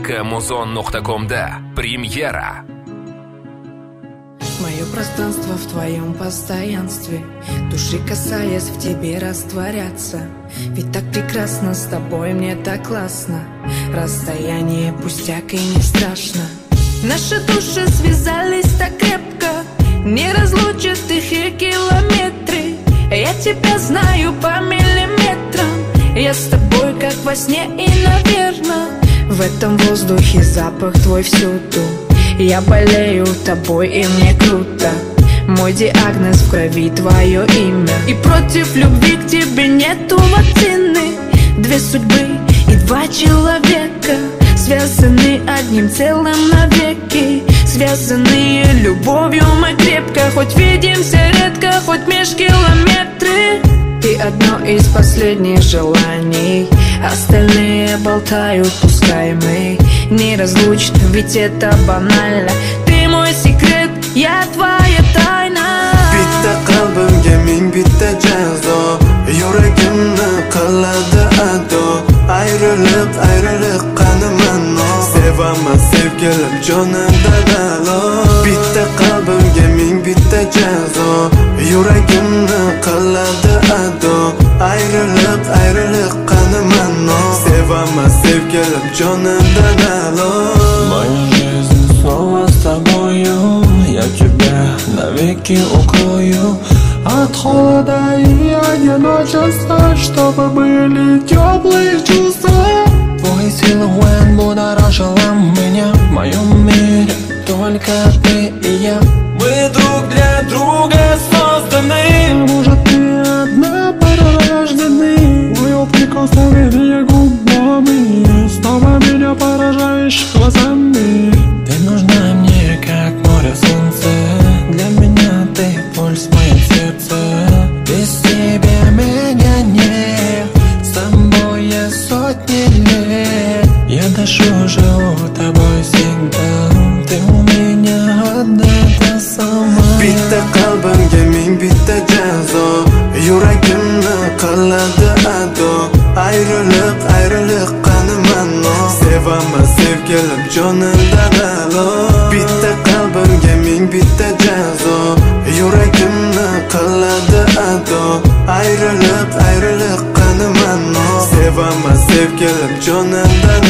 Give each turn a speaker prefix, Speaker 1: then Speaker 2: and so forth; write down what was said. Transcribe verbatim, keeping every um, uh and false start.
Speaker 1: точка музон точка комда премьера.
Speaker 2: Мое пространство в твоем постоянстве, души касаясь, в тебе растворяться. Ведь так прекрасно с тобой, мне так классно. Расстояние пустяк и не страшно. Наши души связались так крепко, не разлучат их и километры. Я тебя знаю по миллиметрам, я с тобой как во сне и наверно. В этом воздухе запах твой всюду. Я болею тобой и мне круто. Мой диагноз в крови твое имя. И против любви к тебе нету вакцины. Две судьбы и два человека связаны одним целым навеки. Связанные любовью мы крепко, хоть видимся редко, хоть межкилометры. Ты одно из последних желаний, остальные болтают, пускай мы неразлучны, ведь это банально. Ты мой секрет, я твоя тайна.
Speaker 3: Bitta qalbimga ming bitta jazo, yuragimni qiladi ado. Ayriliq, ayriliq qani mano, sevaman sevgilim jonimdan a'lo. Bitta qalbimga ming bitta jazo, yuragimni qiladi ado. Ayriliq, ayriliq qani mano, sevaman sevgilim jonimdan a'lo.
Speaker 4: Моя жизнь снова с тобою, я тебя навеки укрою от холода и одиночества, чтобы были теплые чувства. Твой силуэт будоражила меня. В моем мире только ты и я. Мы друг для друга созданы. Может, ты одна пара рождены. Твое прикосновение губами, снова меня поражаешь глазами. Ты нужна мне, как море солнце. Для меня ты пульс в моем сердце. Без тебя меня нет, с тобой я сотни лет. Я дышу, живу тобой всегда. Ты у меня одна та сама.
Speaker 3: Bitta qalbimga ming bitta jazo, yuragimni qiladi ado. Ayriliq, ayriliq qani mano, sevaman sevgilim jonimdan a'lo. Bitta qalbimga ming bitta jazo, yuragimni qiladi ado. Ayriliq, ayriliq qani mano, sevaman sevgilim jonimdan